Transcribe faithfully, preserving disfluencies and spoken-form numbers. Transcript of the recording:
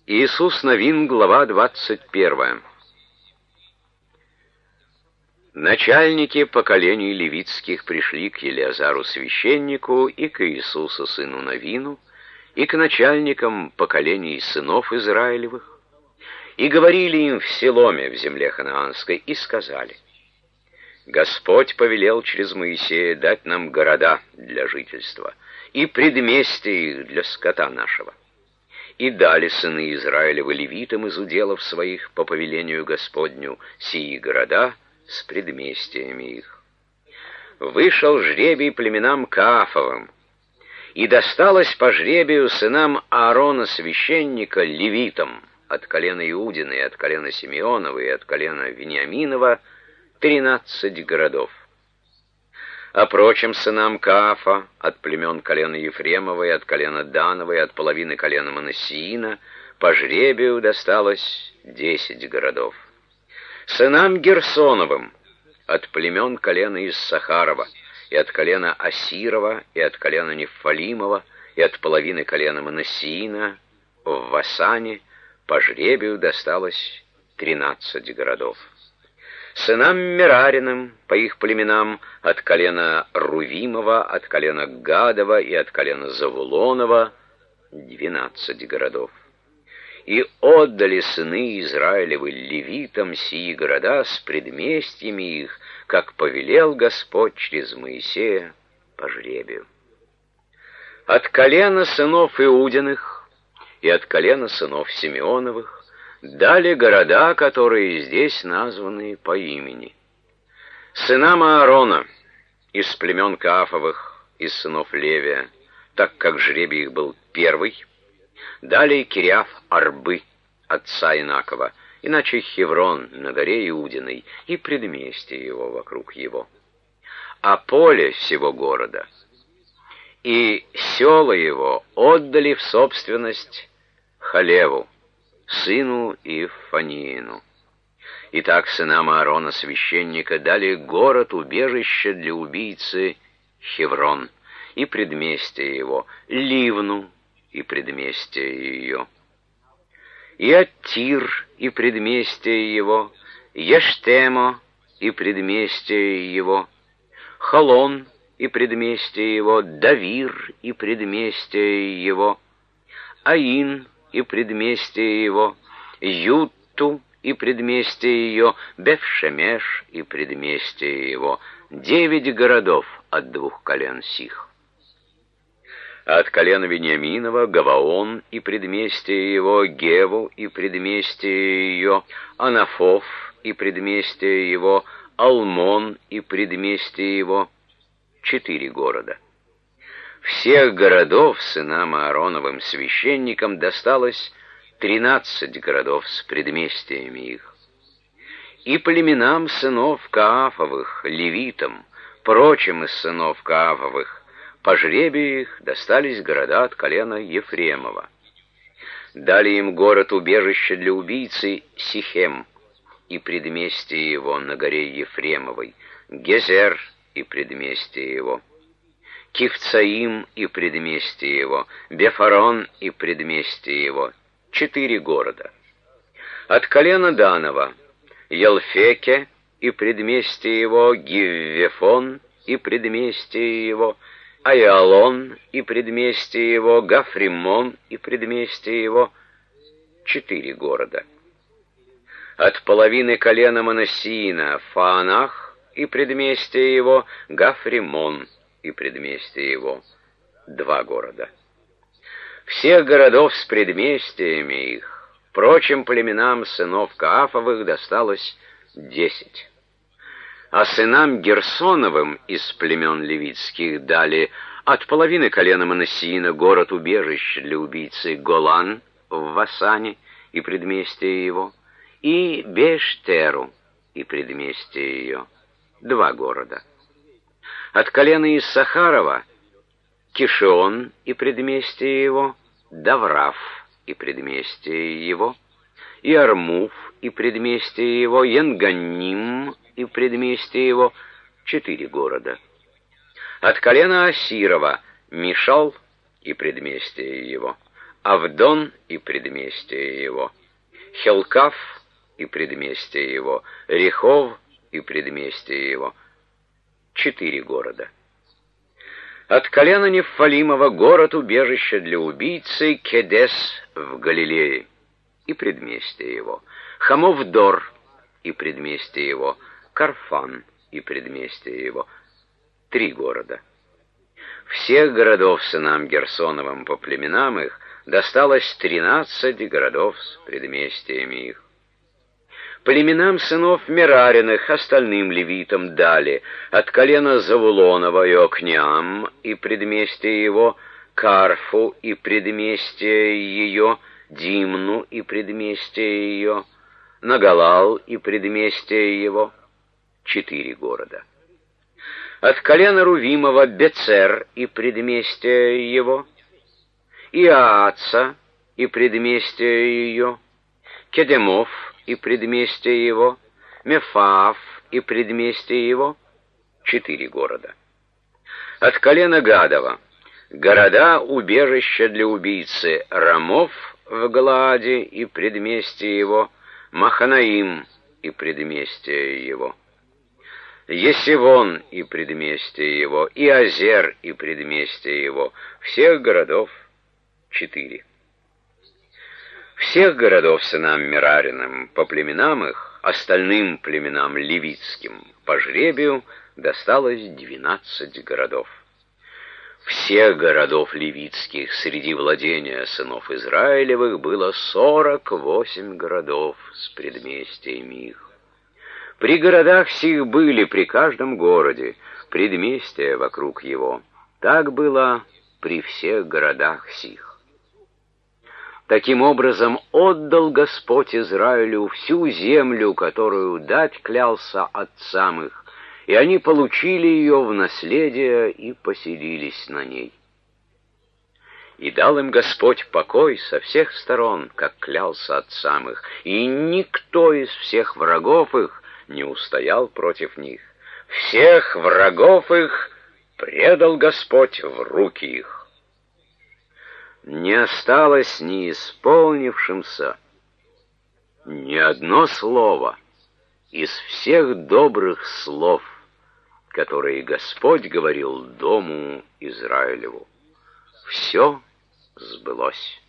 Иисус Новин, глава двадцать первая. Начальники поколений левитских пришли к Елеазару священнику и к Иисусу сыну Новину, и к начальникам поколений сынов Израилевых, и говорили им в Силоме в земле ханаанской, и сказали: «Господь повелел через Моисея дать нам города для жительства и предместья их для скота нашего. И дали сыны Израилевы левитам из уделов своих по повелению Господню сии города с предместиями их. Вышел жребий племенам Каафовым, и досталось по жребию сынам Аарона священника левитам от колена Иудина и от колена Симеонова и от колена Вениаминова тринадцать городов. А прочим сынам Каафа от племен колена Ефремова и от колена Данова и от половины колена Манассиина по жребию досталось десять городов. Сынам Герсоновым от племен колена Иссахарова и от колена Асирова и от колена Нефалимова и от половины колена Манассиина в Васане по жребию досталось тринадцать городов. Сынам Мерариным по их племенам от колена Рувимова, от колена Гадова и от колена Завулонова двенадцать городов. И отдали сыны Израилевы левитам сии города с предместьями их, как повелел Господь через Моисея по жребию. От колена сынов Иудиных и от колена сынов Симеоновых дали города, которые здесь названы по имени. Сынам Аарона из племен Каафовых, из сынов Левия, так как жребий их был первый, дали Кириаф-Арбы, отца Инакова, иначе Хеврон на горе Иудиной и предместье его вокруг его. А поле всего города и села его отдали в собственность Халеву, сыну Иффаниину. Итак, сынам Аарона священника дали город-убежище для убийцы Хеврон и предместье его, Ливну и предместье ее, и Аттир и предместье его, Ештемо и предместье его, Холон и предместье его, Давир и предместье его, Аин и предместье его, Ютту и предместье ее, Бефшемеш и предместье его, девять городов от двух колен сих. От колена Вениаминова Гаваон и предместье его, Геву и предместье ее, Анафов и предместье его, Алмон и предместье его, четыре города. Всех городов сынам Аароновым священникам досталось тринадцать городов с предместьями их. И племенам сынов Каафовых, левитам, прочим из сынов Каафовых, по жребию их достались города от колена Ефремова. Дали им город-убежище для убийцы Сихем и предместье его на горе Ефремовой, Гезер и предместье его, Кифцаим и предместье его, Бефарон и предместье его, четыре города. От колена Данова Елфеке и предместье его, Гиввефон и предместье его, Айалон и предместье его, Гафримон и предместье его, четыре города. От половины колена Манассиина Фаанах и предместье его, Гафримон и предместье его, два города. Всех городов с предместьями их, прочим племенам сынов Каафовых досталось десять. А сынам Герсоновым из племен левитских дали от половины колена Манассиина город-убежище для убийцы Голан в Васане и предместье его, и Бештеру и предместье ее, два города. От колена Иссахарова Кишион и предместье его, Давраф и предместье его, и Армув и предместье его, Янганим и предместье его, четыре города. От колена Асирова Мишал и предместье его, Авдон и предместье его, Хелкав и предместье его, Рехов и предместье его. Четыре города. От колена Нефалимова город-убежище для убийцы Кедес в Галилее и предместье его, Хамовдор и предместье его, Карфан и предместье его. Три города. Всех городов сынам Герсоновым по племенам их досталось тринадцать городов с предместьями их. Племенам сынов Мерариных, остальным левитам дали от колена Завулонова Иокнеам и предместье его, Карфу и предместье ее, Димну и предместье ее, Нагалал и предместье его. Четыре города. От колена Рувимова Бецер и предместье его, Иааца и предместье ее, Кедемов и предместье его, Мефаав и предместье его. Четыре города. От колена Гадова города убежища для убийцы Рамов в Галааде и предместье его, Маханаим и предместье его, Есивон и предместье его, и Азер и предместье его. Всех городов четыре. Всех городов сынам Мерариным по племенам их, остальным племенам левитским по жребию досталось двенадцать городов. Всех городов левитских среди владения сынов Израилевых было сорок восемь городов с предместьями их. При городах сих были при каждом городе предместья вокруг его. Так было при всех городах сих. Таким образом отдал Господь Израилю всю землю, которую дать клялся отцам их, и они получили ее в наследие и поселились на ней. И дал им Господь покой со всех сторон, как клялся отцам их, и никто из всех врагов их не устоял против них. Всех врагов их предал Господь в руки их. Не осталось не исполнившимся ни одно слово из всех добрых слов, которые Господь говорил дому Израилеву. Все сбылось.